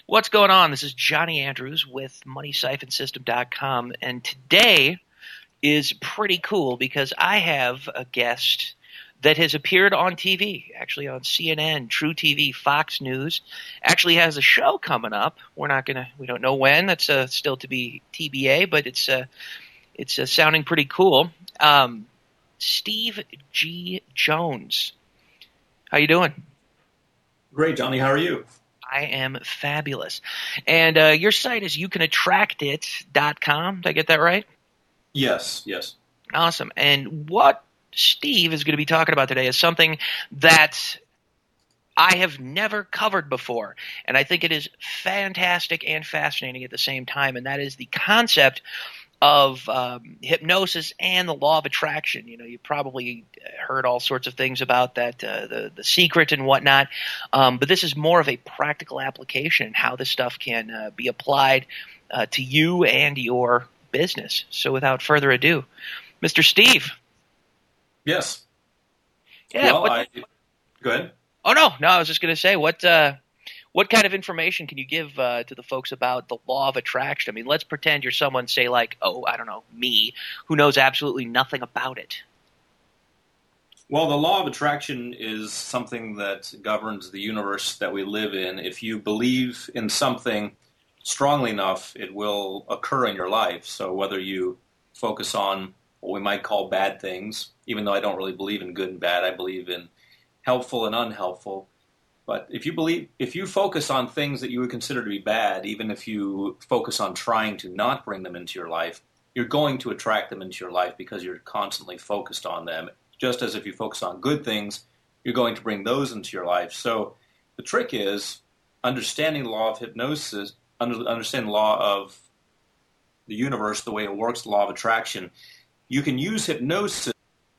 What's going on? This is Johnny Andrews with MoneySiphonSystem.com, and today is pretty cool because I have a guest that has appeared on TV, actually on CNN, True TV, Fox News. Actually has a show coming up. We don't know when. That's still to be TBA, but it's sounding pretty cool. Steve G. Jones, how you doing? Great, Johnny. How are you? I am fabulous. And your site is youcanattractit.com. Did I get that right? Yes. Awesome. And what Steve is going to be talking about today is something that I have never covered before. And I think it is fantastic and fascinating at the same time. And that is the concept of hypnosis and the law of attraction. You know, you probably heard all sorts of things about that, the secret and whatnot. But this is more of a practical application, how this stuff can be applied to you and your business. So without further ado, Mr. Steve. Yes. Yeah. Go ahead. Oh, no, I was just going to say, what kind of information can you give to the folks about the law of attraction? I mean, let's pretend you're someone, say, like, I don't know, me, who knows absolutely nothing about it. Well, the law of attraction is something that governs the universe that we live in. If you believe in something strongly enough, it will occur in your life. So whether you focus on what we might call bad things, even though I don't really believe in good and bad, I believe in helpful and unhelpful. But if you focus on things that you would consider to be bad, even if you focus on trying to not bring them into your life, you're going to attract them into your life because you're constantly focused on them. Just as if you focus on good things, you're going to bring those into your life. So the trick is understanding the law of hypnosis, understanding the law of the universe, the way it works, the law of attraction. You can use hypnosis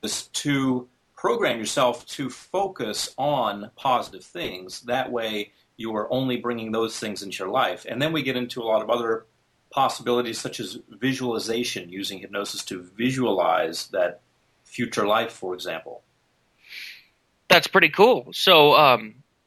to program yourself to focus on positive things. That way you are only bringing those things into your life. And then we get into a lot of other possibilities such as visualization, using hypnosis to visualize that future life, for example. That's pretty cool. So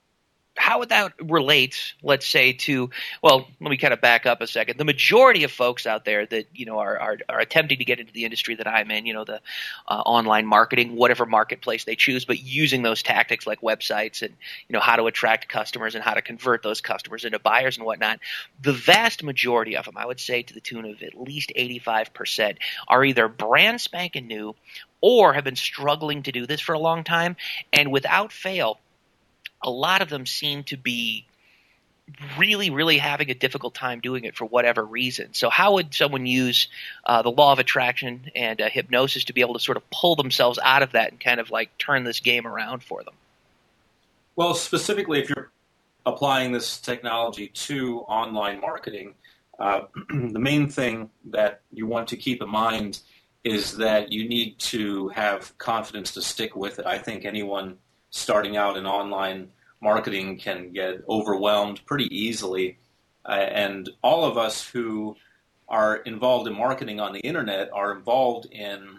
how would that relate, let's say, to – well, let me kind of back up a second. The majority of folks out there that, you know, are attempting to get into the industry that I'm in, you know, the online marketing, whatever marketplace they choose, but using those tactics like websites and, you know, how to attract customers and how to convert those customers into buyers and whatnot, the vast majority of them, I would say to the tune of at least 85%, are either brand spanking new or have been struggling to do this for a long time, and without fail – a lot of them seem to be really, really having a difficult time doing it for whatever reason. So how would someone use the law of attraction and hypnosis to be able to sort of pull themselves out of that and kind of like turn this game around for them? Well, specifically if you're applying this technology to online marketing, the main thing that you want to keep in mind is that you need to have confidence to stick with it. I think anyone starting out in online marketing can get overwhelmed pretty easily. And all of us who are involved in marketing on the internet are involved in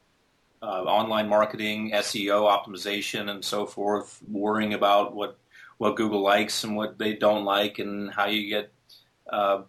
online marketing, SEO optimization, and so forth, worrying about what Google likes and what they don't like, and how you get to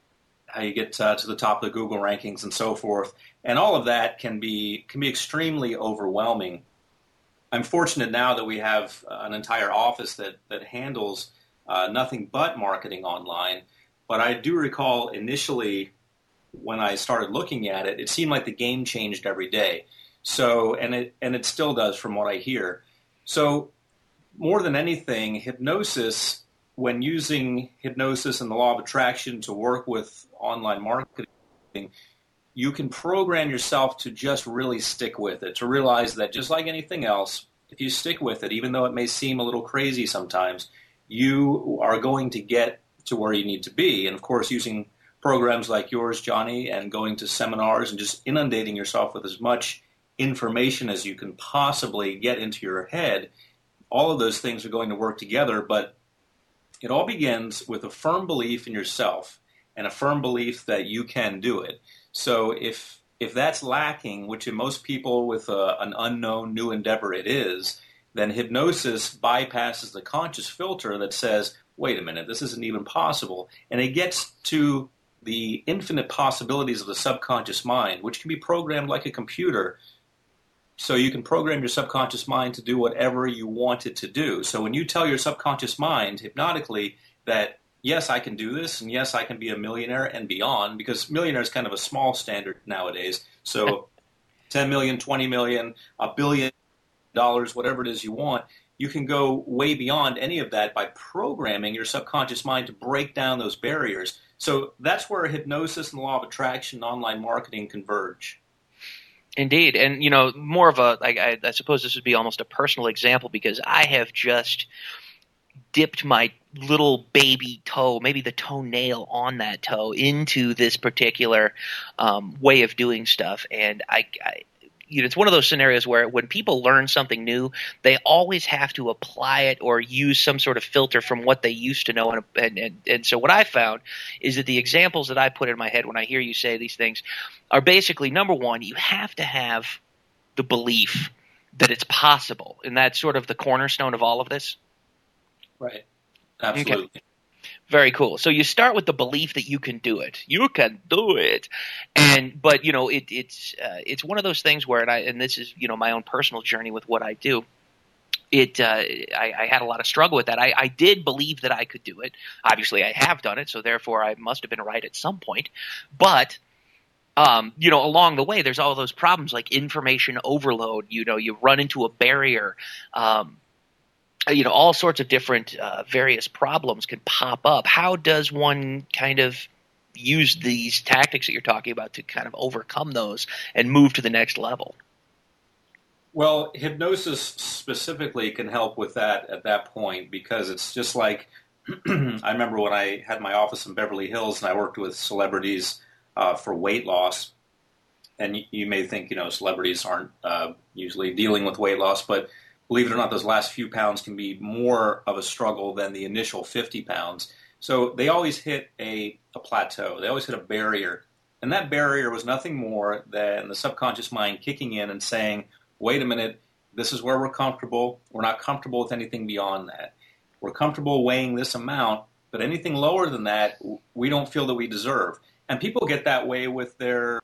the top of the Google rankings and so forth. And all of that can be extremely overwhelming. I'm fortunate now that we have an entire office that handles nothing but marketing online. But I do recall initially when I started looking at it, it seemed like the game changed every day. So, and it still does from what I hear. So more than anything, hypnosis, when using hypnosis and the law of attraction to work with online marketing, you can program yourself to just really stick with it, to realize that just like anything else, if you stick with it, even though it may seem a little crazy sometimes, you are going to get to where you need to be. And of course, using programs like yours, Johnny, and going to seminars and just inundating yourself with as much information as you can possibly get into your head, all of those things are going to work together. But it all begins with a firm belief in yourself and a firm belief that you can do it. So if that's lacking, which in most people with an unknown new endeavor it is, then hypnosis bypasses the conscious filter that says, wait a minute, this isn't even possible. And it gets to the infinite possibilities of the subconscious mind, which can be programmed like a computer. So you can program your subconscious mind to do whatever you want it to do. So when you tell your subconscious mind hypnotically that, yes, I can do this, and yes, I can be a millionaire and beyond, because millionaire is kind of a small standard nowadays. So 10 million, 20 million, $1 billion, whatever it is you want, you can go way beyond any of that by programming your subconscious mind to break down those barriers. So that's where hypnosis and the law of attraction and online marketing converge. Indeed. And, more of I suppose this would be almost a personal example, because I have just dipped my little baby toe, maybe the toenail on that toe, into this particular way of doing stuff. And it's one of those scenarios where when people learn something new, they always have to apply it or use some sort of filter from what they used to know. And so what I found is that the examples that I put in my head when I hear you say these things are basically, number one, you have to have the belief that it's possible. And that's sort of the cornerstone of all of this. Right. Absolutely. Okay. Very cool. So you start with the belief that you can do it. You can do it, but it's one of those things where, and this is my own personal journey with what I do. I had a lot of struggle with that. I did believe that I could do it. Obviously, I have done it, so therefore I must have been right at some point. But along the way, there's all those problems like information overload. You run into a barrier. All sorts of different various problems can pop up. How does one kind of use these tactics that you're talking about to kind of overcome those and move to the next level? Well, hypnosis specifically can help with that at that point, because it's just like I remember when I had my office in Beverly Hills and I worked with celebrities for weight loss. And you may think, celebrities aren't usually dealing with weight loss, but believe it or not, those last few pounds can be more of a struggle than the initial 50 pounds. So they always hit a plateau. They always hit a barrier. And that barrier was nothing more than the subconscious mind kicking in and saying, wait a minute, this is where we're comfortable. We're not comfortable with anything beyond that. We're comfortable weighing this amount, but anything lower than that, we don't feel that we deserve. And people get that way with their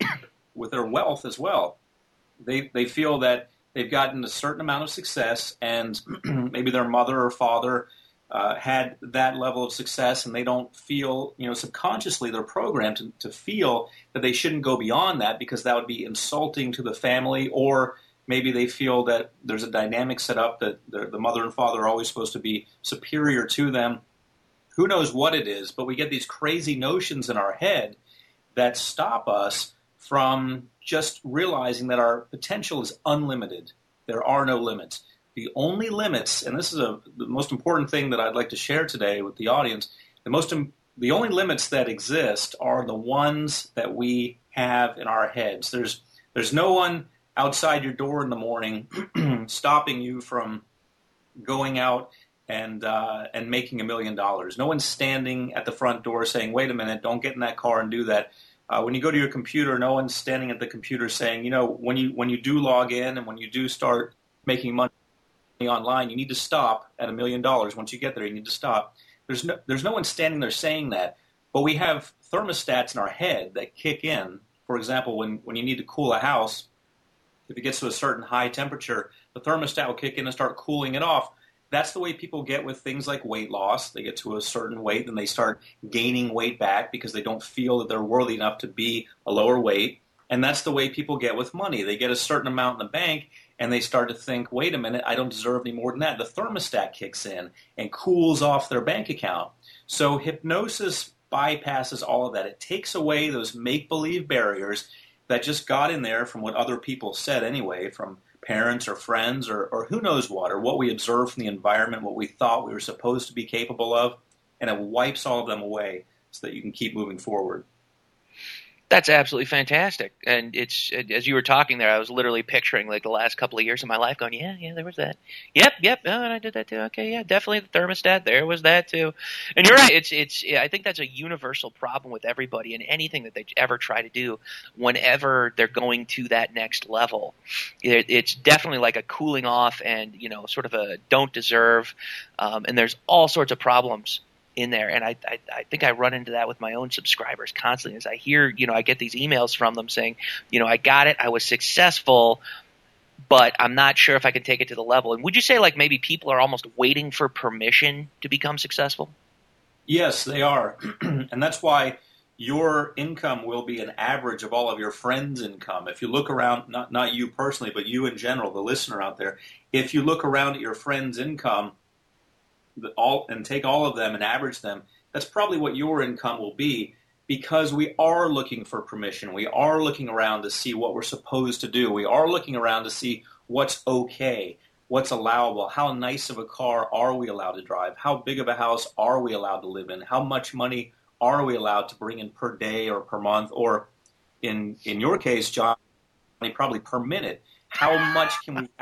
wealth as well. They feel that they've gotten a certain amount of success, and maybe their mother or father had that level of success, and they don't feel, subconsciously they're programmed to feel that they shouldn't go beyond that because that would be insulting to the family, or maybe they feel that there's a dynamic set up that the mother and father are always supposed to be superior to them. Who knows what it is, but we get these crazy notions in our head that stop us from just realizing that our potential is unlimited. There are no limits. The only limits, and this is the most important thing that I'd like to share today with the audience, the only limits that exist are the ones that we have in our heads. There's no one outside your door in the morning stopping you from going out and making $1 million. No one's standing at the front door saying, wait a minute, don't get in that car and do that. When you go to your computer, no one's standing at the computer saying, when you do log in and when you do start making money online, you need to stop at $1 million. Once you get there, you need to stop. There's no one standing there saying that, but we have thermostats in our head that kick in. For example, when you need to cool a house, if it gets to a certain high temperature, the thermostat will kick in and start cooling it off. That's the way people get with things like weight loss. They get to a certain weight and they start gaining weight back because they don't feel that they're worthy enough to be a lower weight. And that's the way people get with money. They get a certain amount in the bank and they start to think, wait a minute, I don't deserve any more than that. The thermostat kicks in and cools off their bank account. So hypnosis bypasses all of that. It takes away those make-believe barriers that just got in there from what other people said anyway, from parents or friends or who knows what, or what we observed from the environment, what we thought we were supposed to be capable of, and it wipes all of them away so that you can keep moving forward. That's absolutely fantastic. And it's, as you were talking there, I was literally picturing like the last couple of years of my life going, yeah, there was that. Yep. Oh, and I did that too. Okay, yeah, definitely the thermostat. There was that too. And you're right. I think that's a universal problem with everybody and anything that they ever try to do whenever they're going to that next level. It's definitely like a cooling off and, sort of a don't deserve. And there's all sorts of problems in there. And I think I run into that with my own subscribers constantly as I hear, I get these emails from them saying, I got it. I was successful, but I'm not sure if I can take it to the level. And would you say like maybe people are almost waiting for permission to become successful? Yes, they are. And that's why your income will be an average of all of your friends' income. If you look around, not you personally, but you in general, the listener out there, if you look around at your friends' income, and take all of them and average them, that's probably what your income will be, because we are looking for permission. We are looking around to see what we're supposed to do. We are looking around to see what's okay, what's allowable, how nice of a car are we allowed to drive, how big of a house are we allowed to live in, how much money are we allowed to bring in per day or per month, or in your case, John, probably per minute. How much can we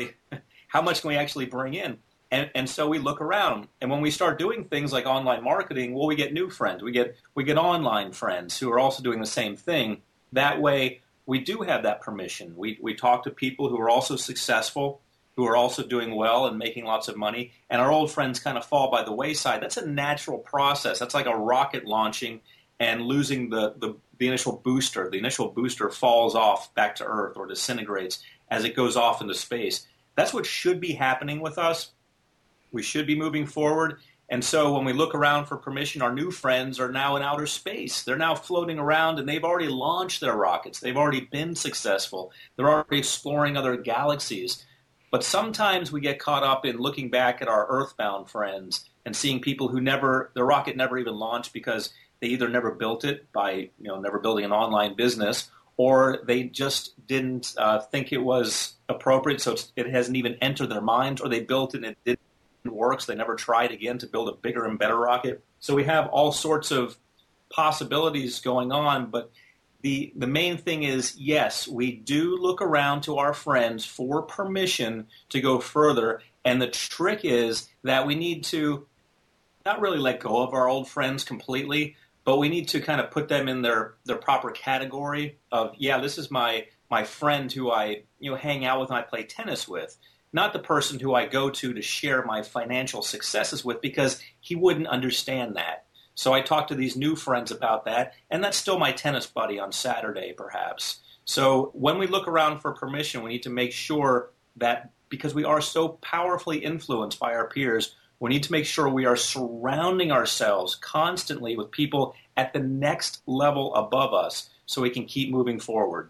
actually bring in? And so we look around, and when we start doing things like online marketing, well, we get new friends. We get online friends who are also doing the same thing. That way, we do have that permission. We talk to people who are also successful, who are also doing well and making lots of money, and our old friends kind of fall by the wayside. That's a natural process. That's like a rocket launching and losing the initial booster. The initial booster falls off back to Earth or disintegrates as it goes off into space. That's what should be happening with us. We should be moving forward. And so when we look around for permission, our new friends are now in outer space. They're now floating around, and they've already launched their rockets. They've already been successful. They're already exploring other galaxies. But sometimes we get caught up in looking back at our earthbound friends and seeing people who their rocket never even launched because they either never built it by never building an online business, or they just didn't think it was appropriate, so it hasn't even entered their minds, or they built it and it didn't work, so they never tried again to build a bigger and better rocket. So we have all sorts of possibilities going on, but the main thing is, yes, we do look around to our friends for permission to go further, and the trick is that we need to not really let go of our old friends completely, but we need to kind of put them in their proper category of, this is my friend who I hang out with and I play tennis with. Not the person who I go to share my financial successes with, because he wouldn't understand that. So I talk to these new friends about that, and that's still my tennis buddy on Saturday, perhaps. So when we look around for permission, we need to make sure that, because we are so powerfully influenced by our peers, we need to make sure we are surrounding ourselves constantly with people at the next level above us so we can keep moving forward.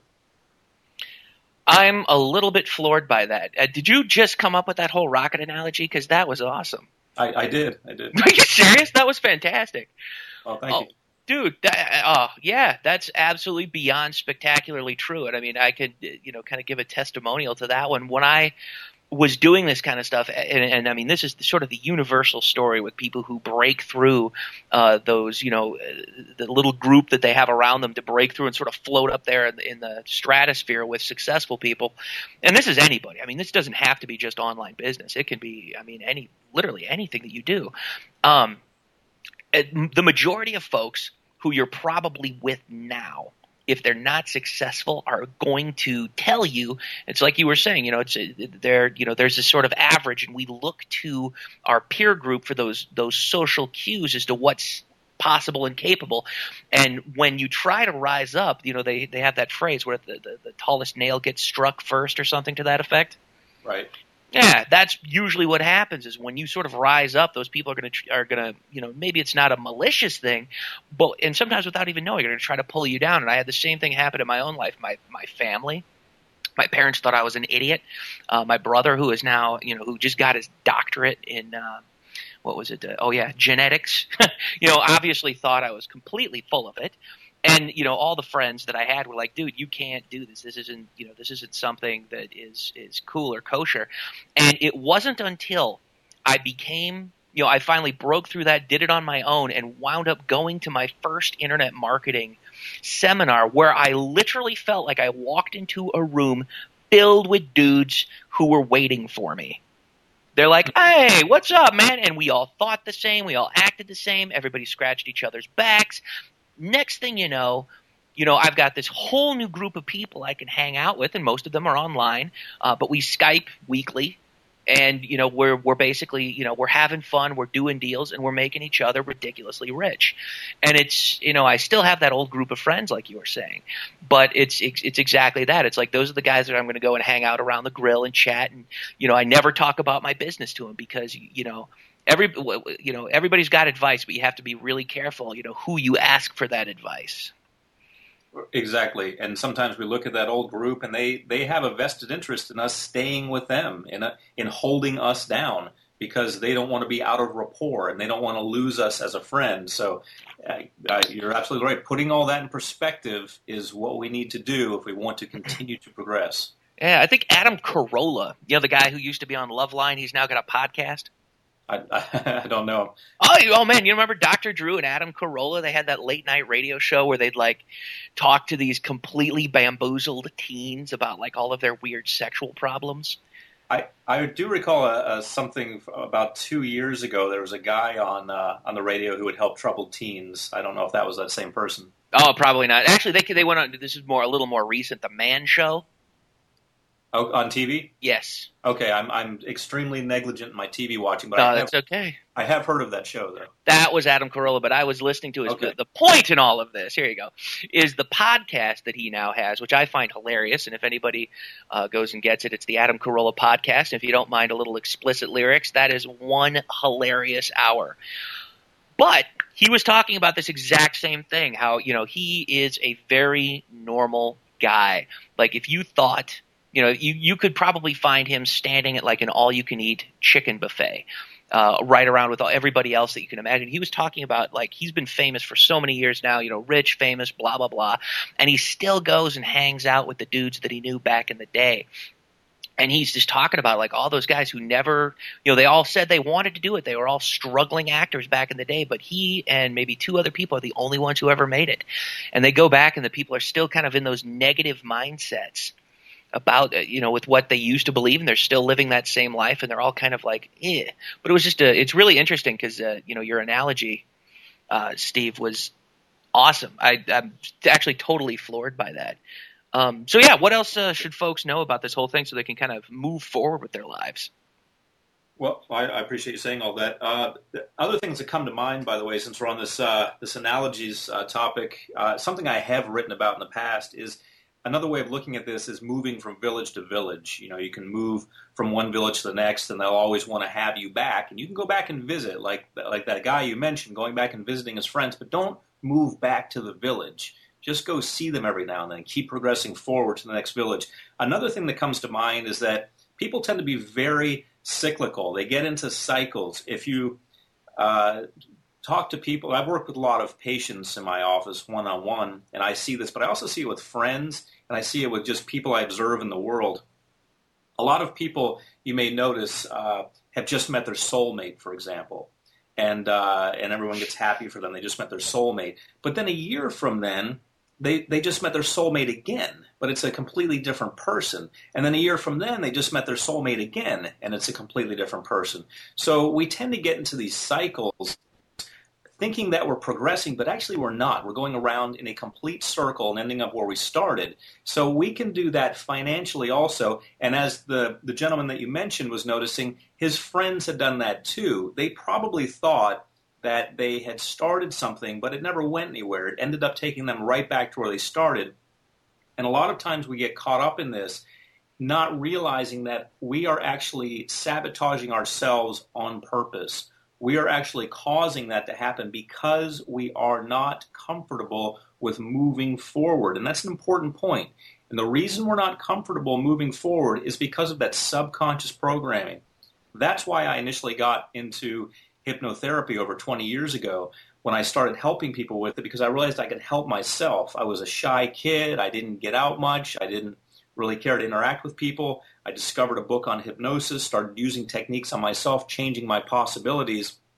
I'm a little bit floored by that. Did you just come up with that whole rocket analogy? Because that was awesome. I did. Are you serious? That was fantastic. Oh, thank you. Dude, that's absolutely beyond spectacularly true. And I mean, I could, kind of give a testimonial to that one. When I was doing this kind of stuff, and I mean, this is sort of the universal story with people who break through those, the little group that they have around them to break through and sort of float up there in the stratosphere with successful people. And this is anybody. I mean, this doesn't have to be just online business. It can be, I mean, literally anything that you do. The majority of folks who you're probably with now, if they're not successful, are going to tell you, it's like you were saying, there's this sort of average, and we look to our peer group for those social cues as to what's possible and capable. And when you try to rise up, they have that phrase where the tallest nail gets struck first, or something to that effect. Right. Yeah, that's usually what happens, is when you sort of rise up, those people are gonna maybe it's not a malicious thing, and sometimes without even knowing, they're gonna try to pull you down. And I had the same thing happen in my own life. My family, my parents thought I was an idiot. My brother, who is now who just got his doctorate in what was it? Genetics. Obviously thought I was completely full of it. And, all the friends that I had were like, dude, you can't do this. This isn't something that is cool or kosher. And it wasn't until I became I finally broke through that, did it on my own, and wound up going to my first internet marketing seminar where I literally felt like I walked into a room filled with dudes who were waiting for me. They're like, hey, what's up, man? And we all thought the same. We all acted the same. Everybody scratched each other's backs. Next thing you know, I've got this whole new group of people I can hang out with, and most of them are online, but we Skype weekly. And, we're basically, we're having fun, we're doing deals, and we're making each other ridiculously rich. And it's, I still have that old group of friends, like you were saying, but it's exactly that. It's like, those are the guys that I'm going to go and hang out around the grill and chat. And, I never talk about my business to them because, everybody's got advice, but you have to be really careful, who you ask for that advice. Exactly. And sometimes we look at that old group and they have a vested interest in us staying with them, in holding us down, because they don't want to be out of rapport and they don't want to lose us as a friend. So you're absolutely right. Putting all that in perspective is what we need to do if we want to continue to progress. Yeah, I think Adam Carolla, the guy who used to be on Loveline, he's now got a podcast. I don't know. Oh man, you remember Dr. Drew and Adam Carolla? They had that late night radio show where they'd talk to these completely bamboozled teens about all of their weird sexual problems. I do recall something about 2 years ago. There was a guy on the radio who would help troubled teens. I don't know if that was that same person. Oh, probably not. Actually, they went on. This is a little more recent. The Man Show. Oh, on TV? Yes. Okay, I'm extremely negligent in my TV watching, but that's okay. I have heard of that show, though. That was Adam Carolla, but I was listening to the point in all of this, here you go, is the podcast that he now has, which I find hilarious, and if anybody goes and gets it, it's the Adam Carolla podcast. If you don't mind a little explicit lyrics, that is one hilarious hour. But he was talking about this exact same thing, how, he is a very normal guy. If you thought... you could probably find him standing at an all-you-can-eat chicken buffet, right around with everybody else that you can imagine. He was talking about he's been famous for so many years now, rich, famous, blah, blah, blah, and he still goes and hangs out with the dudes that he knew back in the day. And he's just talking about all those guys who never, they all said they wanted to do it. They were all struggling actors back in the day, but he and maybe two other people are the only ones who ever made it. And they go back and the people are still kind of in those negative mindsets about, with what they used to believe, and they're still living that same life, and they're all kind of eh. But it was just it's really interesting because, your analogy, Steve, was awesome. I'm actually totally floored by that. So yeah, what else should folks know about this whole thing so they can kind of move forward with their lives? Well, I appreciate you saying all that. The other things that come to mind, by the way, since we're on this analogies topic, something I have written about in the past is another way of looking at this is moving from village to village. You can move from one village to the next, and they'll always want to have you back. And you can go back and visit, like that guy you mentioned, going back and visiting his friends. But don't move back to the village. Just go see them every now and then. Keep progressing forward to the next village. Another thing that comes to mind is that people tend to be very cyclical. They get into cycles. If you talk to people, I've worked with a lot of patients in my office one-on-one, and I see this, but I also see it with friends, and I see it with just people I observe in the world. A lot of people, you may notice, have just met their soulmate, for example, and everyone gets happy for them. They just met their soulmate. But then a year from then, they just met their soulmate again, but it's a completely different person. And then a year from then, they just met their soulmate again, and it's a completely different person. So we tend to get into these cycles thinking that we're progressing, but actually we're not. We're going around in a complete circle and ending up where we started. So we can do that financially also. And as the gentleman that you mentioned was noticing, his friends had done that too. They probably thought that they had started something, but it never went anywhere. It ended up taking them right back to where they started. And a lot of times we get caught up in this, not realizing that we are actually sabotaging ourselves on purpose. We are actually causing that to happen because we are not comfortable with moving forward. And that's an important point. And the reason we're not comfortable moving forward is because of that subconscious programming. That's why I initially got into hypnotherapy over 20 years ago when I started helping people with it, because I realized I could help myself. I was a shy kid. I didn't get out much. I didn't really care to interact with people. I discovered a book on hypnosis, started using techniques on myself, changing my possibilities.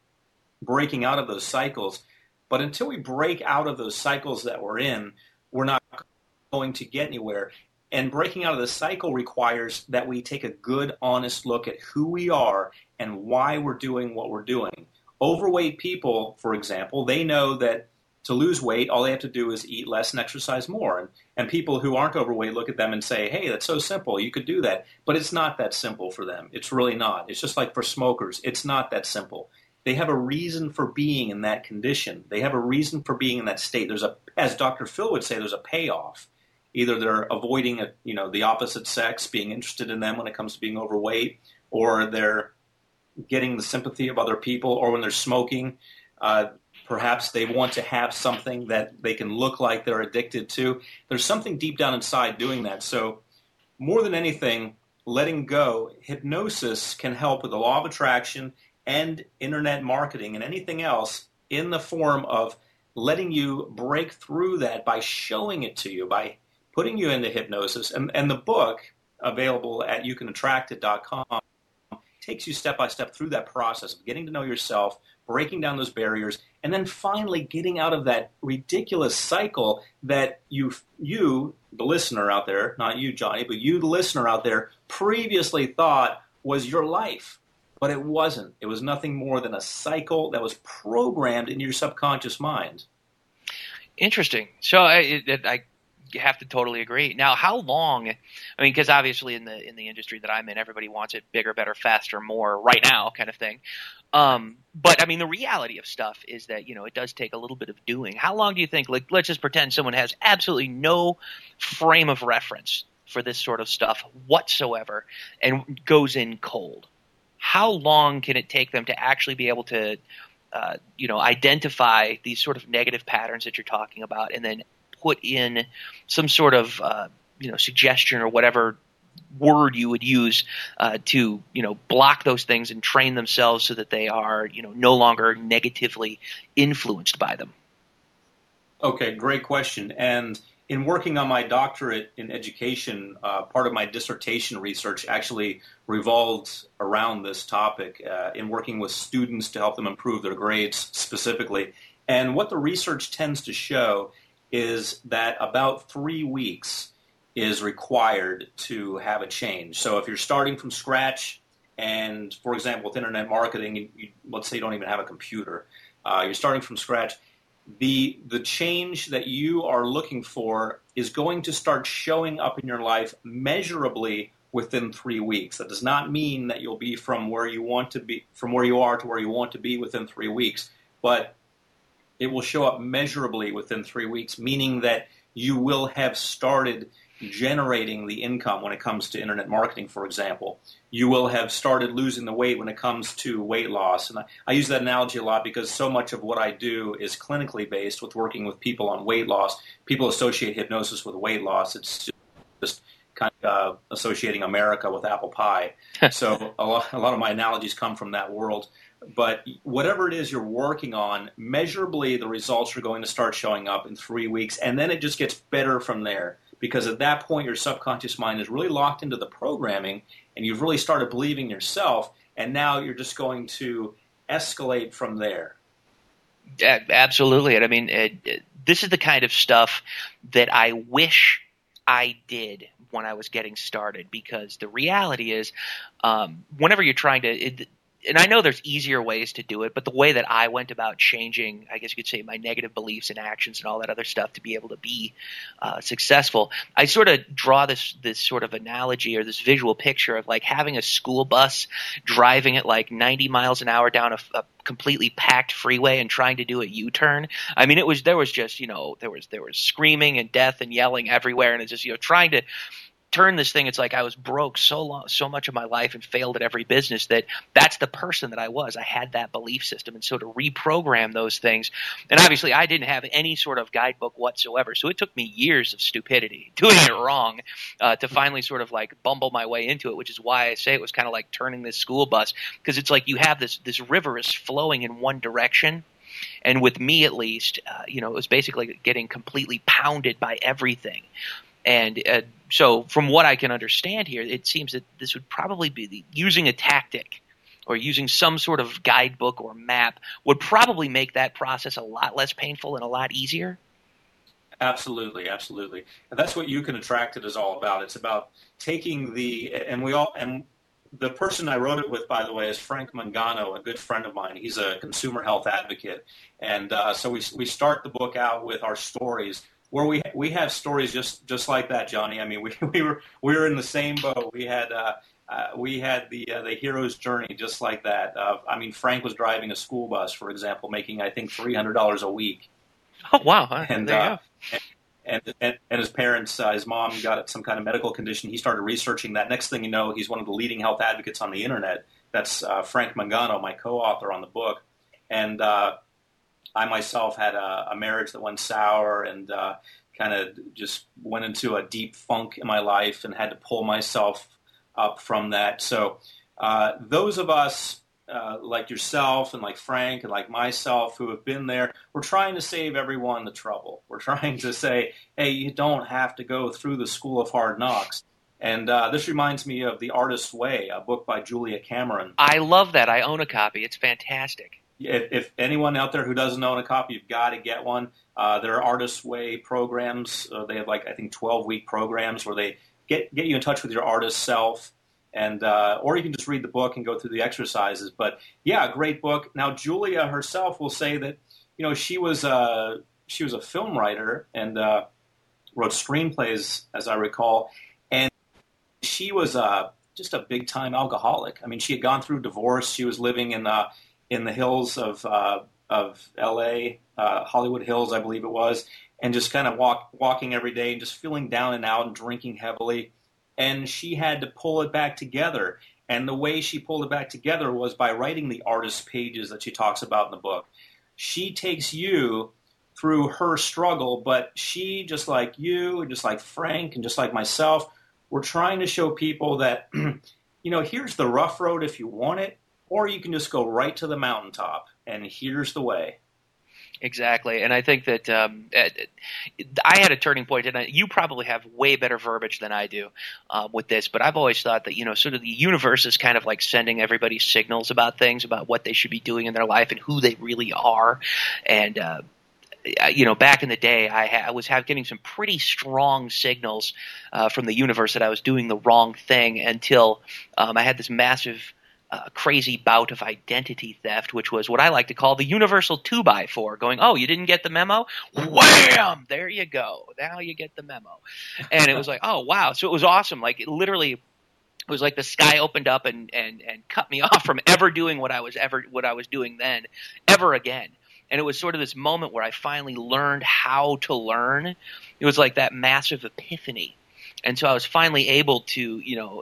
breaking out of those cycles. But until we break out of those cycles that we're in, we're not going to get anywhere. And breaking out of the cycle requires that we take a good, honest look at who we are and why we're doing what we're doing. Overweight people, for example, they know that to lose weight, all they have to do is eat less and exercise more. And people who aren't overweight look at them and say, hey, that's so simple. You could do that. But it's not that simple for them. It's really not. It's just like for smokers. It's not that simple. They have a reason for being in that condition. They have a reason for being in that state. As Dr. Phil would say, there's a payoff. Either they're avoiding the opposite sex, being interested in them when it comes to being overweight, or they're getting the sympathy of other people, or when they're smoking, perhaps they want to have something that they can look like they're addicted to. There's something deep down inside doing that. So more than anything, letting go, hypnosis can help with the law of attraction and internet marketing and anything else in the form of letting you break through that by showing it to you, by putting you into hypnosis. And the book, available at youcanattractit.com, takes you step by step through that process of getting to know yourself, breaking down those barriers, and then finally getting out of that ridiculous cycle that you, the listener out there, not you, Johnny, but you, the listener out there, previously thought was your life. But it wasn't. It was nothing more than a cycle that was programmed in your subconscious mind. Interesting. So I have to totally agree. Now, how long? I mean, because obviously in the industry that I'm in, everybody wants it bigger, better, faster, more, right now, kind of thing. But I mean, the reality of stuff is that it does take a little bit of doing. How long do you think? Like, let's just pretend someone has absolutely no frame of reference for this sort of stuff whatsoever, and goes in cold. How long can it take them to actually be able to, identify these sort of negative patterns that you're talking about, and then put in some sort of, suggestion or whatever word you would use to, block those things and train themselves so that they are, no longer negatively influenced by them? Okay, great question. And in working on my doctorate in education, part of my dissertation research actually revolved around this topic in working with students to help them improve their grades specifically. And what the research tends to show is that about 3 weeks is required to have a change. So if you're starting from scratch, and for example, with internet marketing, let's say you don't even have a computer, you're starting from scratch, the change that you are looking for is going to start showing up in your life measurably within 3 weeks. That does not mean that you'll be from where you are to where you want to be within 3 weeks, but it will show up measurably within 3 weeks, meaning that you will have started generating the income when it comes to internet marketing, for example. You will have started losing the weight when it comes to weight loss. And I use that analogy a lot because so much of what I do is clinically based with working with people on weight loss. People associate hypnosis with weight loss. It's just kind of associating America with apple pie. So a lot of my analogies come from that world. But whatever it is you're working on, measurably the results are going to start showing up in 3 weeks, and then it just gets better from there. Because at that point, your subconscious mind is really locked into the programming, and you've really started believing yourself, and now you're just going to escalate from there. Yeah, absolutely. And I mean, this is the kind of stuff that I wish I did when I was getting started, because the reality is whenever you're trying to and I know there's easier ways to do it, but the way that I went about changing, I guess you could say, my negative beliefs and actions and all that other stuff to be able to be successful, I sort of draw this sort of analogy or this visual picture of like having a school bus driving at like 90 miles an hour down a completely packed freeway and trying to do a U-turn. I mean, there was just, there was screaming and death and yelling everywhere, and it's just, trying to turn this thing. It's like I was broke so much of my life and failed at every business that's the person that I was. I had that belief system, and so to reprogram those things, and obviously I didn't have any sort of guidebook whatsoever, so it took me years of stupidity, doing it wrong, to finally sort of like bumble my way into it, which is why I say it was kind of like turning this school bus, because it's like you have this river is flowing in one direction. And with me, at least, it was basically getting completely pounded by everything. And so from what I can understand here, it seems that this would probably be using a tactic or using some sort of guidebook or map would probably make that process a lot less painful and a lot easier. Absolutely, absolutely. And that's what You Can Attract It is all about. It's about taking and the person I wrote it with, by the way, is Frank Mangano, a good friend of mine. He's a consumer health advocate. And so we start the book out with our stories, where we have stories just like that, Johnny. I mean, we were in the same boat. We had the hero's journey just like that. I mean, Frank was driving a school bus, for example, making I think $300 a week. Oh wow! And there you go. And his parents, his mom got some kind of medical condition. He started researching that. Next thing you know, he's one of the leading health advocates on the internet. That's Frank Mangano, my co-author on the book. And I myself had a marriage that went sour and kind of just went into a deep funk in my life and had to pull myself up from that. So those of us like yourself and like Frank and like myself who have been there, we're trying to save everyone the trouble. We're trying to say, hey, you don't have to go through the school of hard knocks. And this reminds me of The Artist's Way, a book by Julia Cameron. I love that. I own a copy. It's fantastic. If anyone out there who doesn't own a copy, you've got to get one. There are Artist's Way programs. They have I think 12-week programs where they get you in touch with your artist self. And or you can just read the book and go through the exercises. But yeah, a great book. Now Julia herself will say that she was a film writer and wrote screenplays, as I recall, and she was just a big time alcoholic. I mean, she had gone through divorce. She was living in the hills of L.A., Hollywood Hills, I believe it was, and just kind of walking every day and just feeling down and out and drinking heavily. And she had to pull it back together. And the way she pulled it back together was by writing the artist pages that she talks about in the book. She takes you through her struggle, but she, just like you, and just like Frank, and just like myself, we're trying to show people that, here's the rough road if you want it, or you can just go right to the mountaintop, and here's the way. Exactly, and I think that I had a turning point, and you probably have way better verbiage than I do with this. But I've always thought that sort of the universe is kind of like sending everybody signals about things, about what they should be doing in their life and who they really are. And back in the day, I was getting some pretty strong signals from the universe that I was doing the wrong thing until I had this massive crazy bout of identity theft, which was what I like to call the universal 2x4, going, oh, you didn't get the memo? Wham! There you go. Now you get the memo. And it was like, oh, wow. So it was awesome. Like, it literally was like the sky opened up and cut me off from ever doing what I was doing then, ever again. And it was sort of this moment where I finally learned how to learn. It was like that massive epiphany. And so I was finally able to,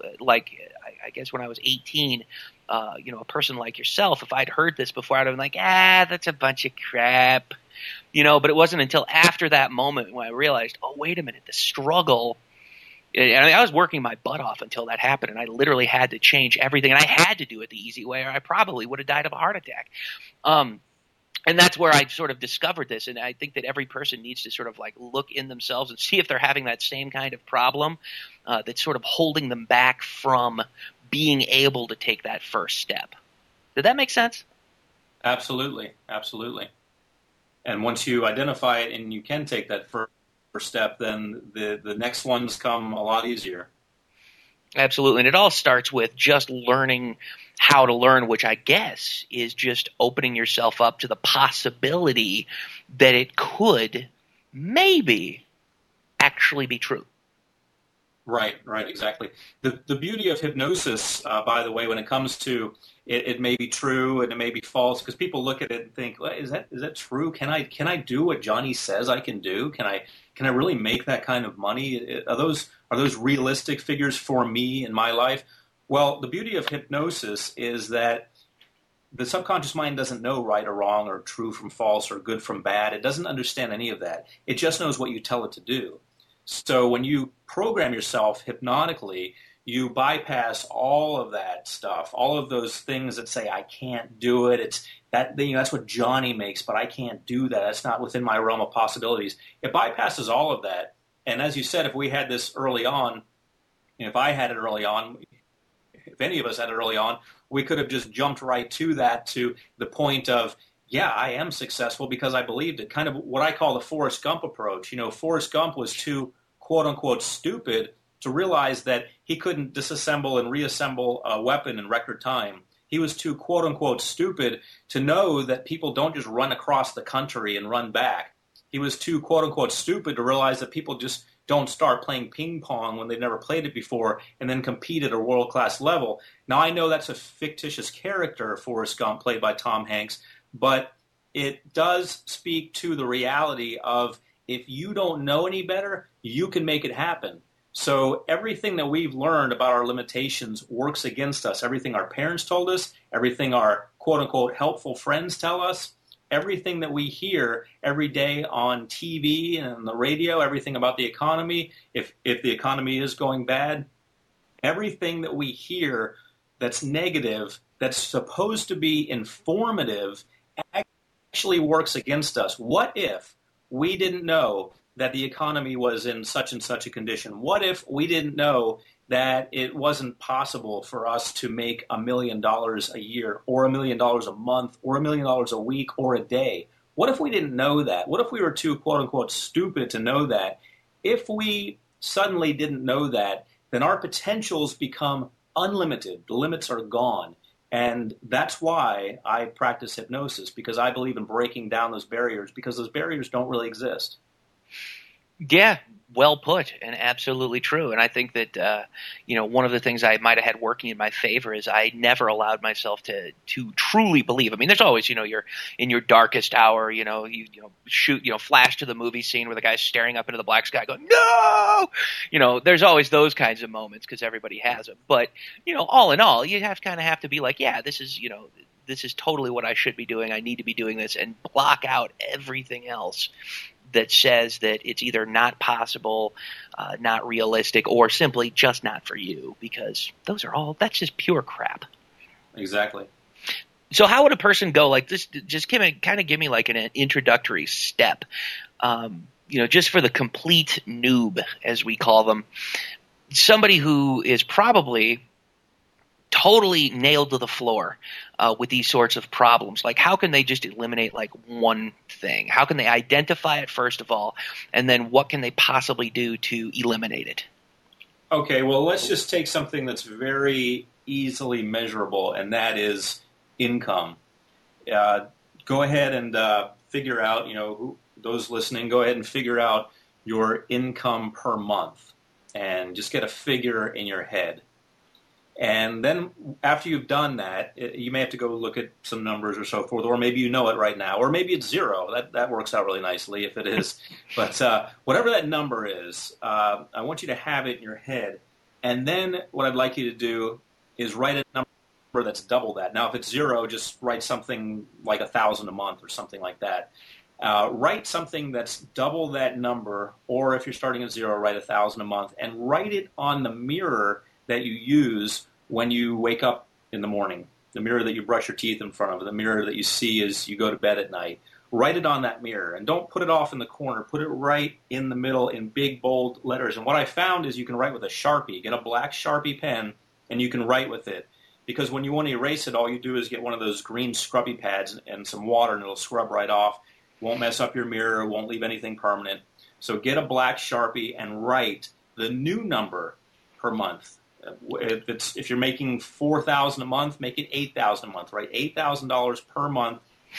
I guess when I was 18, a person like yourself, if I'd heard this before, I'd have been like, that's a bunch of crap, but it wasn't until after that moment when I realized, oh, wait a minute, the struggle. And I was working my butt off until that happened, and I literally had to change everything, and I had to do it the easy way, or I probably would have died of a heart attack. And that's where I sort of discovered this, and I think that every person needs to sort of like look in themselves and see if they're having that same kind of problem that's sort of holding them back from being able to take that first step. Did that make sense? Absolutely, absolutely. And once you identify it and you can take that first step, then the next ones come a lot easier. Absolutely. And it all starts with just learning how to learn, which I guess is just opening yourself up to the possibility that it could maybe actually be true. Right, exactly. The beauty of hypnosis, by the way, when it comes to it may be true and it may be false, because people look at it and think, well, is that true? Can I do what Johnny says I can do? Can I really make that kind of money? Are those realistic figures for me in my life? Well, the beauty of hypnosis is that the subconscious mind doesn't know right or wrong or true from false or good from bad. It doesn't understand any of that. It just knows what you tell it to do. So when you program yourself hypnotically, you bypass all of that stuff, all of those things that say, I can't do it. It's that, that's what Johnny makes, but I can't do that. That's not within my realm of possibilities. It bypasses all of that. And as you said, if we had this early on, if I had it early on, if any of us had it early on, we could have just jumped right to that, to the point of, yeah, I am successful because I believed it. Kind of what I call the Forrest Gump approach. Forrest Gump was too, quote unquote, stupid to realize that he couldn't disassemble and reassemble a weapon in record time. He was too, quote unquote, stupid to know that people don't just run across the country and run back. He was too, quote unquote, stupid to realize that people just don't start playing ping pong when they've never played it before and then compete at a world-class level. Now, I know that's a fictitious character, Forrest Gump, played by Tom Hanks, but it does speak to the reality of, if you don't know any better, you can make it happen. So everything that we've learned about our limitations works against us. Everything our parents told us, everything our quote-unquote helpful friends tell us, everything that we hear every day on TV and on the radio, everything about the economy, if the economy is going bad, everything that we hear that's negative, that's supposed to be informative, actually works against us. What if we didn't know that the economy was in such and such a condition? What if we didn't know that it wasn't possible for us to make $1 million a year, or $1 million a month, or $1 million a week, or a day? What if we didn't know that? What if we were too, quote unquote, stupid to know that? If we suddenly didn't know that, then our potentials become unlimited. The limits are gone. And that's why I practice hypnosis, because I believe in breaking down those barriers, because those barriers don't really exist. Yeah, well put, and absolutely true. And I think that one of the things I might have had working in my favor is I never allowed myself to truly believe. I mean, there's always, you're in your darkest hour, you shoot, flash to the movie scene where the guy's staring up into the black sky going, no, there's always those kinds of moments because everybody has them. But all in all, you have to be like, yeah, this is totally what I should be doing. I need to be doing this, and block out everything else that says that it's either not possible, not realistic, or simply just not for you, because that's just pure crap. Exactly. So how would a person go like this? Just kind of give me like an introductory step, just for the complete noob, as we call them, somebody who is probably totally nailed to the floor with these sorts of problems. Like, how can they just eliminate like one thing? How can they identify it first of all, and then what can they possibly do to eliminate it? Okay, well, let's just take something that's very easily measurable, and that is income. Go ahead and figure out, those listening, go ahead and figure out your income per month, and just get a figure in your head. And then after you've done that, you may have to go look at some numbers or so forth, or maybe you know it right now, or maybe it's zero. That works out really nicely if it is. But whatever that number is, I want you to have it in your head. And then what I'd like you to do is write a number that's double that. Now, if it's zero, just write something like 1,000 a month or something like that. Write something that's double that number, or if you're starting at zero, write 1,000 a month, and write it on the mirror that you use when you wake up in the morning, the mirror that you brush your teeth in front of, the mirror that you see as you go to bed at night. Write it on that mirror, and don't put it off in the corner. Put it right in the middle in big, bold letters. And what I found is you can write with a Sharpie. Get a black Sharpie pen, and you can write with it. Because when you want to erase it, all you do is get one of those green scrubby pads and some water, and it'll scrub right off. Won't mess up your mirror, won't leave anything permanent. So get a black Sharpie and write the new number per month. If you're making $4,000 a month, make it $8,000 a month, right? $8,000 per month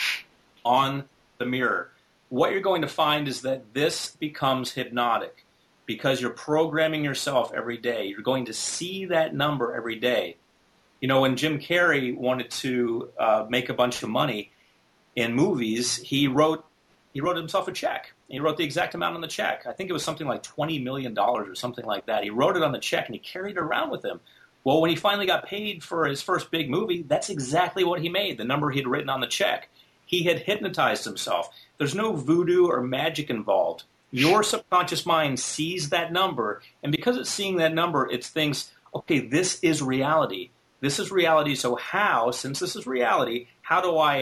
on the mirror. What you're going to find is that this becomes hypnotic because you're programming yourself every day. You're going to see that number every day. When Jim Carrey wanted to make a bunch of money in movies, he wrote himself a check. He wrote the exact amount on the check. I think it was something like $20 million or something like that. He wrote it on the check, and he carried it around with him. Well, when he finally got paid for his first big movie, that's exactly what he made, the number he'd written on the check. He had hypnotized himself. There's no voodoo or magic involved. Your subconscious mind sees that number, and because it's seeing that number, it thinks, okay, this is reality. This is reality, so since this is reality, how do I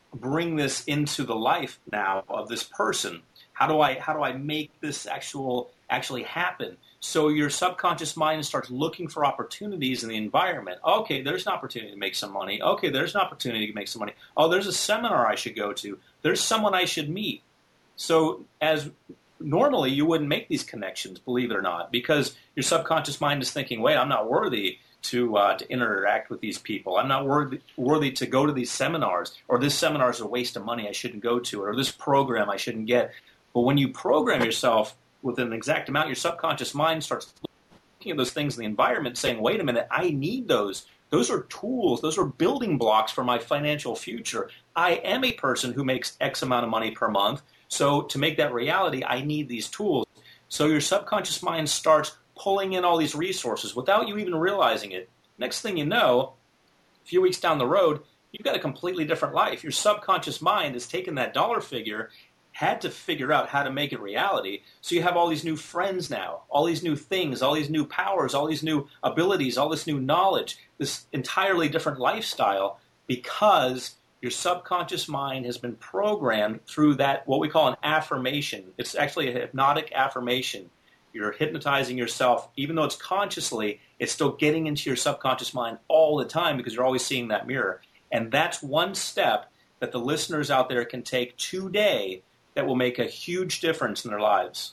bring this into the life now of this person? How do I make this actually happen? So your subconscious mind starts looking for opportunities in the environment. Okay, there's an opportunity to make some money. Okay, there's an opportunity to make some money. Oh, there's a seminar I should go to. There's someone I should meet. So as normally you wouldn't make these connections, believe it or not, because your subconscious mind is thinking, wait, I'm not worthy to interact with these people. I'm not worthy to go to these seminars, or this seminar is a waste of money, I shouldn't go to it, or this program I shouldn't get. But when you program yourself with an exact amount, your subconscious mind starts looking at those things in the environment saying, wait a minute, I need those. Those are tools. Those are building blocks for my financial future. I am a person who makes X amount of money per month. So to make that reality, I need these tools. So your subconscious mind starts pulling in all these resources without you even realizing it. Next thing you know, a few weeks down the road, you've got a completely different life. Your subconscious mind has taken that dollar figure, had to figure out how to make it reality. So you have all these new friends now, all these new things, all these new powers, all these new abilities, all this new knowledge, this entirely different lifestyle, because your subconscious mind has been programmed through that, what we call an affirmation. It's actually a hypnotic affirmation. You're hypnotizing yourself, even though it's consciously, it's still getting into your subconscious mind all the time because you're always seeing that mirror. And that's one step that the listeners out there can take today that will make a huge difference in their lives.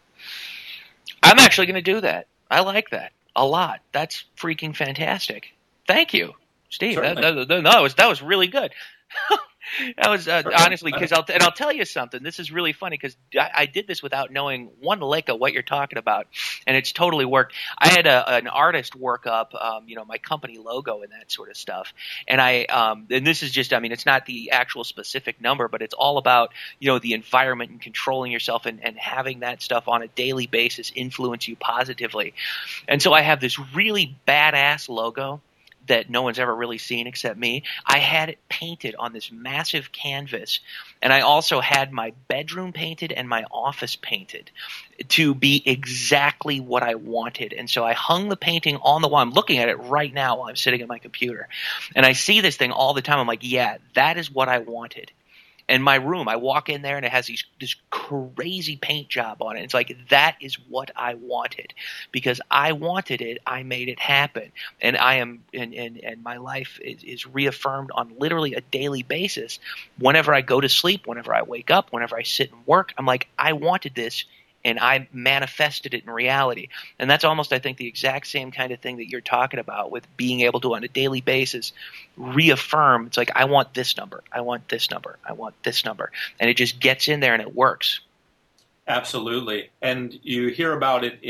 I'm actually going to do that. I like that a lot. That's freaking fantastic. Thank you, Steve. That was really good. That was honestly, because I'll tell you something. This is really funny because I did this without knowing one lick of what you're talking about, and it's totally worked. I had an artist work up, my company logo and that sort of stuff, and and this is just, it's not the actual specific number, but it's all about the environment and controlling yourself and having that stuff on a daily basis influence you positively. And so I have this really badass logo that no one's ever really seen except me. I had it painted on this massive canvas, and I also had my bedroom painted and my office painted to be exactly what I wanted. And so I hung the painting on the wall. I'm looking at it right now while I'm sitting at my computer, and I see this thing all the time. I'm like, yeah, that is what I wanted. And my room, I walk in there and it has this crazy paint job on it. It's like, that is what I wanted. Because I wanted it, I made it happen. And I am and my life is reaffirmed on literally a daily basis. Whenever I go to sleep, whenever I wake up, whenever I sit and work, I'm like, I wanted this, and I manifested it in reality. And that's almost, I think, the exact same kind of thing that you're talking about with being able to, on a daily basis, reaffirm. It's like, I want this number. I want this number. I want this number. And it just gets in there and it works. Absolutely. And you hear about it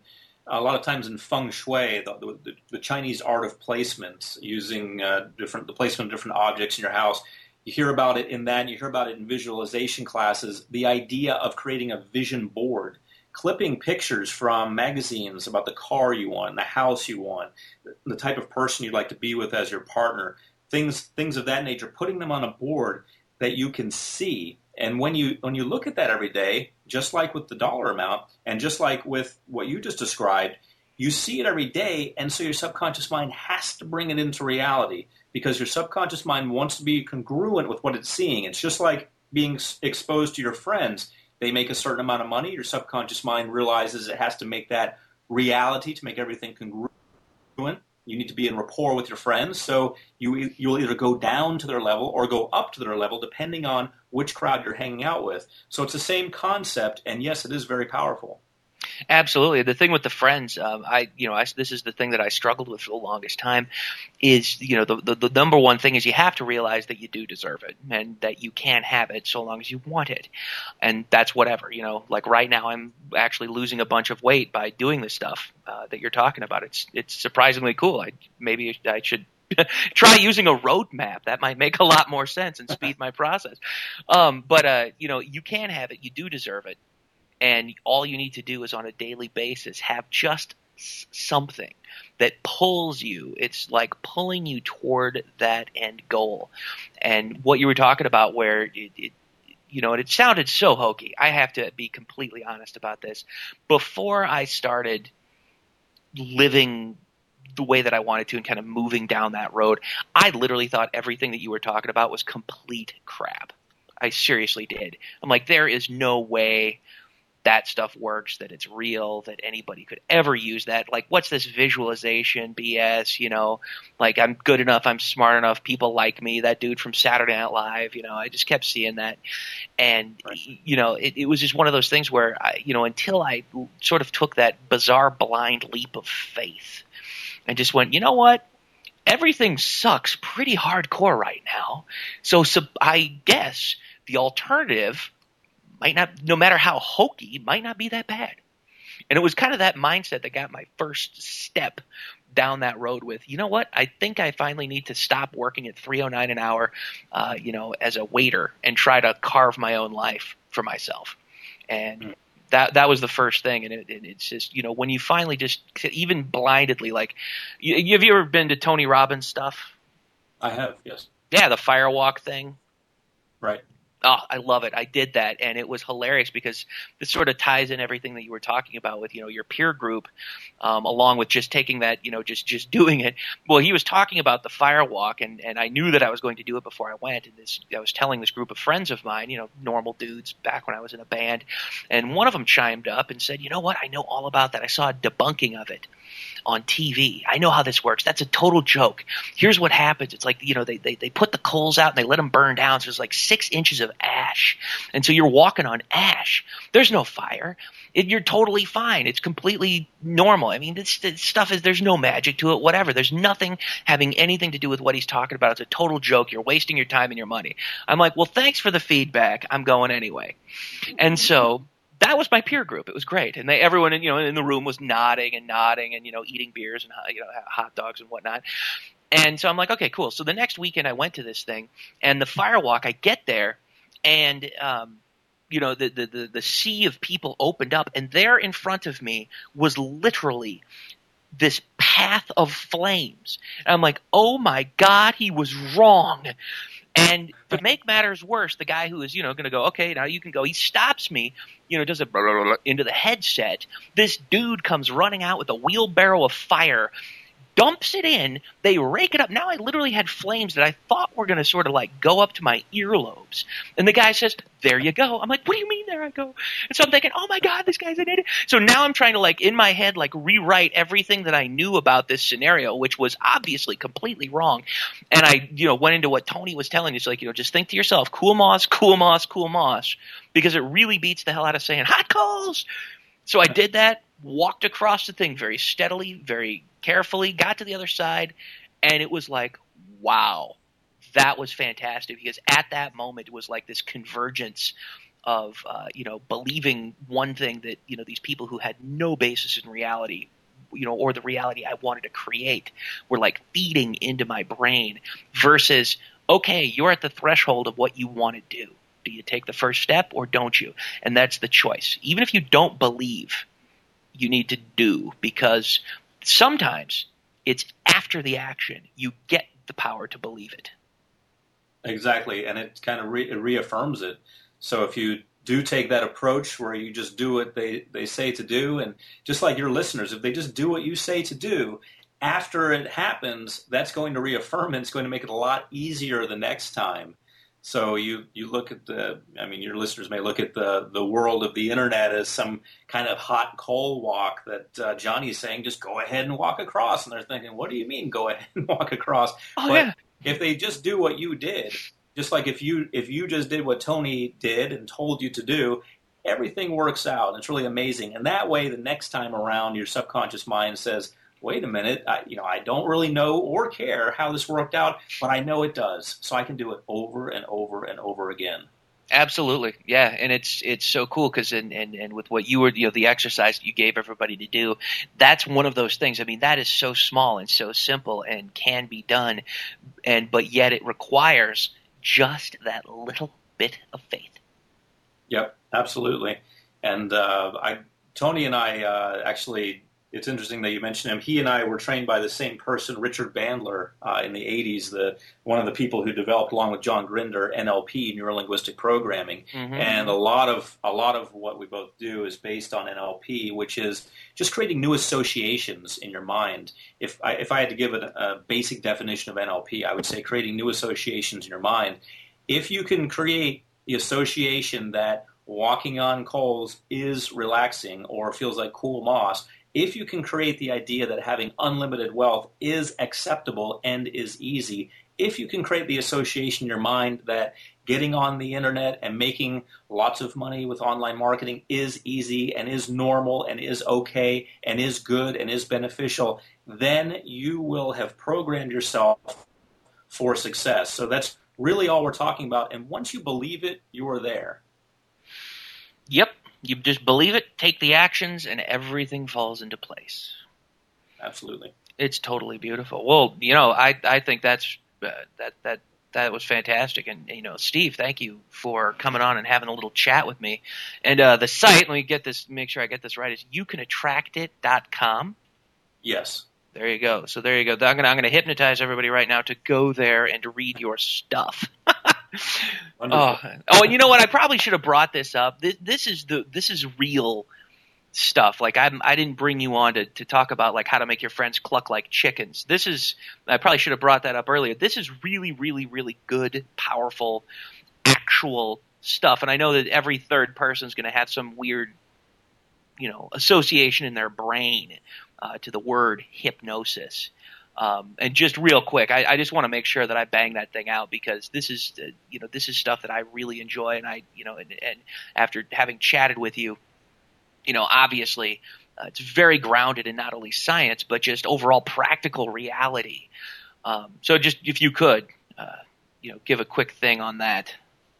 a lot of times in feng shui, the Chinese art of placement, using the placement of different objects in your house. You hear about it in that, and you hear about it in visualization classes, the idea of creating a vision board, clipping pictures from magazines about the car you want, the house you want, the type of person you'd like to be with as your partner, things of that nature, putting them on a board that you can see. And when you look at that every day, just like with the dollar amount, and just like with what you just described, you see it every day, and so your subconscious mind has to bring it into reality, because your subconscious mind wants to be congruent with what it's seeing. It's just like being exposed to your friends. They make a certain amount of money. Your subconscious mind realizes it has to make that reality to make everything congruent. You need to be in rapport with your friends, so you'll either go down to their level or go up to their level, depending on which crowd you're hanging out with. So it's the same concept, and yes, it is very powerful. Absolutely. The thing with the friends, this is the thing that I struggled with for the longest time, is the number one thing is you have to realize that you do deserve it, and that you can have it so long as you want it, and that's whatever. Like right now, I'm actually losing a bunch of weight by doing this stuff that you're talking about. It's surprisingly cool. Maybe I should try using a roadmap. That might make a lot more sense and speed my process. But you can have it. You do deserve it. And all you need to do is on a daily basis have just something that pulls you. It's like pulling you toward that end goal. And what you were talking about, where it sounded so hokey. I have to be completely honest about this. Before I started living the way that I wanted to and kind of moving down that road. I literally thought everything that you were talking about was complete crap. I seriously did. I'm like, there is no way that stuff works, that it's real, that anybody could ever use that. Like, what's this visualization BS, you know? Like, I'm good enough, I'm smart enough, people like me, that dude from Saturday Night Live, you know, I just kept seeing that. And, you know, it was just one of those things where, until I sort of took that bizarre blind leap of faith and just went, you know what? Everything sucks pretty hardcore right now. So I guess the alternative might not, no matter how hokey, might not be that bad. And it was kind of that mindset that got my first step down that road with, you know what, I think I finally need to stop working at $3.09 an hour, as a waiter and try to carve my own life for myself. And that was the first thing. And it's just, you know, when you finally just even blindedly, like, have you ever been to Tony Robbins stuff? I have, yes. Yeah, the firewalk thing. Right. Oh, I love it. I did that, and it was hilarious because this sort of ties in everything that you were talking about with, you know, your peer group, along with just taking that, you know, just doing it. Well, he was talking about the firewalk, and I knew that I was going to do it before I went. And I was telling this group of friends of mine, you know, normal dudes back when I was in a band, and one of them chimed up and said, you know what, I know all about that. I saw a debunking of it on TV. I know how this works. That's a total joke. Here's what happens. It's like, you know, they put the coals out and they let them burn down. So there's like 6 inches of ash. And so you're walking on ash. There's no fire. You're totally fine. It's completely normal. I mean, this stuff there's no magic to it, whatever. There's nothing having anything to do with what he's talking about. It's a total joke. You're wasting your time and your money. I'm like, well, thanks for the feedback. I'm going anyway. And so that was my peer group. It was great, and everyone in the room was nodding and eating beers and hot dogs and whatnot. And so I'm like, okay, cool. So the next weekend I went to this thing, and the firewalk. I get there, and the sea of people opened up, and there in front of me was literally this path of flames. And I'm like, oh my God, he was wrong. And to make matters worse, the guy who is, going to go, okay, now you can go, he stops me, does a blah, blah, blah, into the headset. This dude comes running out with a wheelbarrow of fire, dumps it in, they rake it up. Now I literally had flames that I thought were going to sort of like go up to my earlobes. And the guy says, there you go. I'm like, what do you mean there I go? And so I'm thinking, oh my God, this guy's an idiot. So now I'm trying to like in my head, like rewrite everything that I knew about this scenario, which was obviously completely wrong. And I, went into what Tony was telling us, like, just think to yourself, cool moss, cool moss, cool moss, because it really beats the hell out of saying hot coals. So I did that, walked across the thing very steadily, very carefully, got to the other side, and it was like, wow, that was fantastic, because at that moment it was like this convergence of, believing one thing that, these people who had no basis in reality, or the reality I wanted to create, were like feeding into my brain versus, okay, you're at the threshold of what you want to do. Do you take the first step or don't you? And that's the choice. Even if you don't believe, you need to do, because sometimes it's after the action you get the power to believe it. Exactly, and it kind of it reaffirms it. So if you do take that approach where you just do what they say to do, and just like your listeners, if they just do what you say to do, after it happens, that's going to reaffirm it. It's going to make it a lot easier the next time. So you look at your listeners may look at the world of the internet as some kind of hot coal walk that Johnny is saying, just go ahead and walk across. And they're thinking, what do you mean go ahead and walk across? Oh, but yeah. If they just do what you did, just like if you just did what Tony did and told you to do, everything works out. And it's really amazing. And that way, the next time around, your subconscious mind says, wait a minute, I don't really know or care how this worked out, but I know it does. So I can do it over and over and over again. Absolutely. Yeah. And it's so cool because, and with what you were, the exercise that you gave everybody to do, that's one of those things. I mean, that is so small and so simple and can be done. But yet it requires just that little bit of faith. Yep, absolutely. And Tony and I actually it's interesting that you mentioned him. He and I were trained by the same person, Richard Bandler, in the 80s, one of the people who developed, along with John Grinder, NLP, Neuro-Linguistic Programming. Mm-hmm. And a lot of what we both do is based on NLP, which is just creating new associations in your mind. If I had to give it a basic definition of NLP, I would say creating new associations in your mind. If you can create the association that walking on coals is relaxing or feels like cool moss, if you can create the idea that having unlimited wealth is acceptable and is easy, if you can create the association in your mind that getting on the internet and making lots of money with online marketing is easy and is normal and is okay and is good and is beneficial, then you will have programmed yourself for success. So that's really all we're talking about. And once you believe it, you are there. Yep. You just believe it, take the actions, and everything falls into place. Absolutely. It's totally beautiful. Well, I think that was fantastic. And, Steve, thank you for coming on and having a little chat with me. And the site, make sure I get this right, is youcanattractit.com. Yes. There you go. So there you go. I'm going to hypnotize everybody right now to go there and to read your stuff. Oh, and you know what? I probably should have brought this up. This is real stuff. Like I didn't bring you on to talk about like how to make your friends cluck like chickens. I probably should have brought that up earlier. This is really, really, really good, powerful, actual stuff. And I know that every third person is going to have some weird, association in their brain to the word hypnosis. And just real quick, I just want to make sure that I bang that thing out because this is stuff that I really enjoy. And and after having chatted with you, obviously it's very grounded in not only science, but just overall practical reality. So just if you could, give a quick thing on that.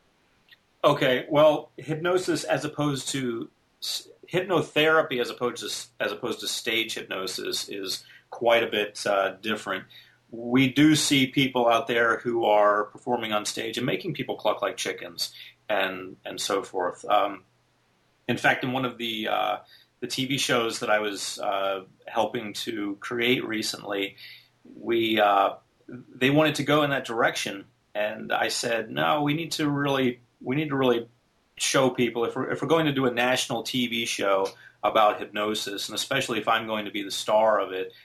Okay. Well, hypnosis as opposed to hypnotherapy as opposed to stage hypnosis is quite a bit different. We do see people out there who are performing on stage and making people cluck like chickens and so forth. In fact, in one of the TV shows that I was helping to create recently, they wanted to go in that direction, and I said, no, we need to really show people if we're going to do a national TV show about hypnosis, and especially if I'm going to be the star of it,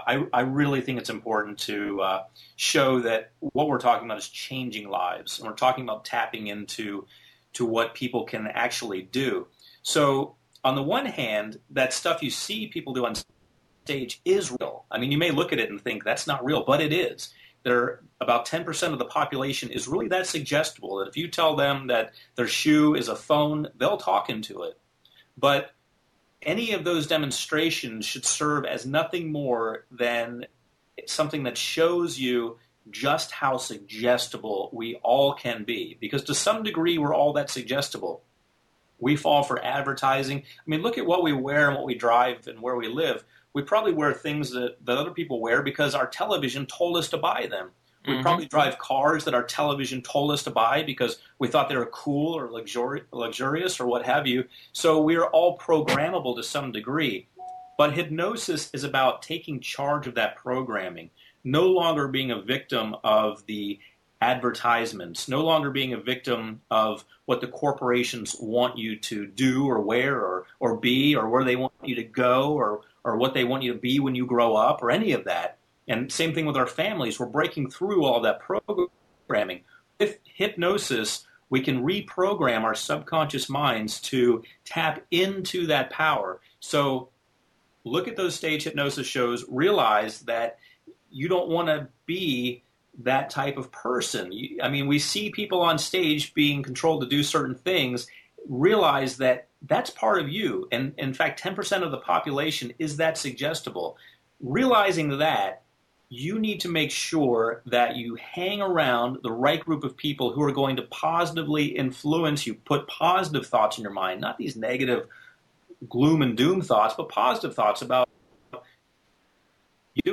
I really think it's important to show that what we're talking about is changing lives, and we're talking about tapping into what people can actually do. So on the one hand, that stuff you see people do on stage is real. I mean, you may look at it and think that's not real, but it is. About 10% of the population is really that suggestible that if you tell them that their shoe is a phone, they'll talk into it. But any of those demonstrations should serve as nothing more than something that shows you just how suggestible we all can be. Because to some degree, we're all that suggestible. We fall for advertising. I mean, look at what we wear and what we drive and where we live. We probably wear things that other people wear because our television told us to buy them. We probably drive cars that our television told us to buy because we thought they were cool or luxurious or what have you. So we're all programmable to some degree. But hypnosis is about taking charge of that programming, no longer being a victim of the advertisements, no longer being a victim of what the corporations want you to do or wear or be or where they want you to go or what they want you to be when you grow up or any of that. And same thing with our families. We're breaking through all that programming. With hypnosis, we can reprogram our subconscious minds to tap into that power. So look at those stage hypnosis shows, realize that you don't want to be that type of person. I mean, we see people on stage being controlled to do certain things. Realize that that's part of you. And in fact, 10% of the population is that suggestible. Realizing that, you need to make sure that you hang around the right group of people who are going to positively influence you, put positive thoughts in your mind, not these negative gloom and doom thoughts, but positive thoughts about you do it.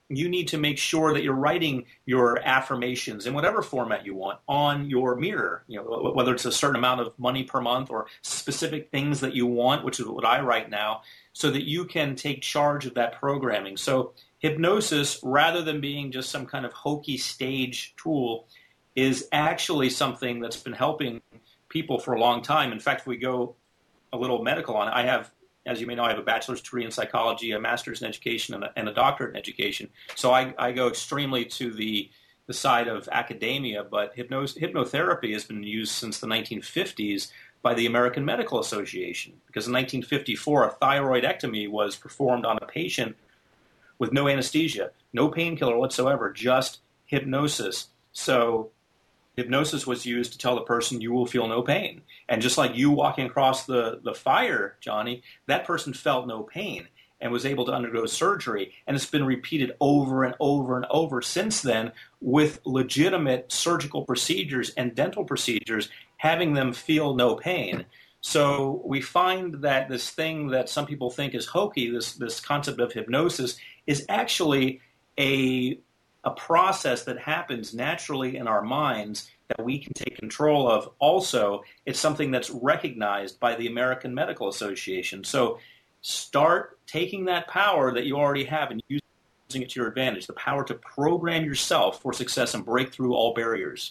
you need to make sure that you're writing your affirmations in whatever format you want on your mirror, whether it's a certain amount of money per month or specific things that you want, which is what I write now, so that you can take charge of that programming. So hypnosis, rather than being just some kind of hokey stage tool, is actually something that's been helping people for a long time. In fact, if we go a little medical on it, as you may know, I have a bachelor's degree in psychology, a master's in education, and a doctorate in education. So I go extremely to the side of academia, but hypnotherapy has been used since the 1950s by the American Medical Association, because in 1954, a thyroidectomy was performed on a patient with no anesthesia, no painkiller whatsoever, just hypnosis. So hypnosis was used to tell the person you will feel no pain. And just like you walking across the fire, Johnny, that person felt no pain and was able to undergo surgery. And it's been repeated over and over and over since then with legitimate surgical procedures and dental procedures, having them feel no pain. So we find that this thing that some people think is hokey, this concept of hypnosis, is actually a process that happens naturally in our minds that we can take control of. Also, it's something that's recognized by the American Medical Association. So start taking that power that you already have and using it to your advantage, the power to program yourself for success and break through all barriers.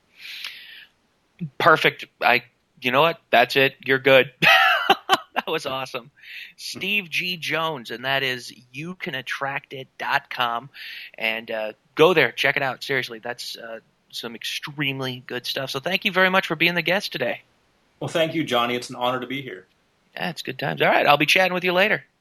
Perfect. You know what? That's it. You're good. That was awesome. Steve G. Jones, and that is youcanattractit.com. And go there. Check it out. Seriously, that's some extremely good stuff. So thank you very much for being the guest today. Well, thank you, Johnny. It's an honor to be here. Yeah, it's good times. All right. I'll be chatting with you later.